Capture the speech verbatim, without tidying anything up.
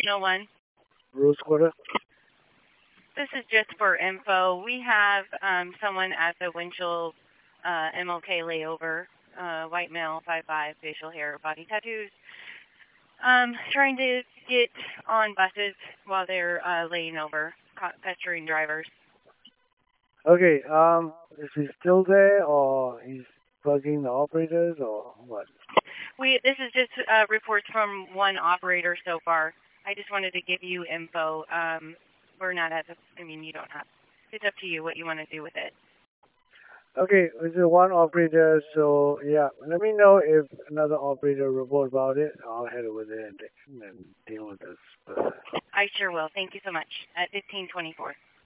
Signal One. Rose Quarter. This is just for info. We have um, someone at the Winchell uh, M L K layover, uh, white male, five five, facial hair, body tattoos, um, trying to get on buses while they're uh, laying over, ca- pestering drivers. Okay, um, is he still there, or he's bugging the operators, or what? We This is just uh, reports from one operator so far. I just wanted to give you info. Um, we're not at the, I mean, you don't have, it's up to you what you want to do with it. Okay, it's a one operator, so yeah, let me know if another operator report about it. I'll head over there and, and deal with this person. I sure will. Thank you so much. At fifteen twenty-four.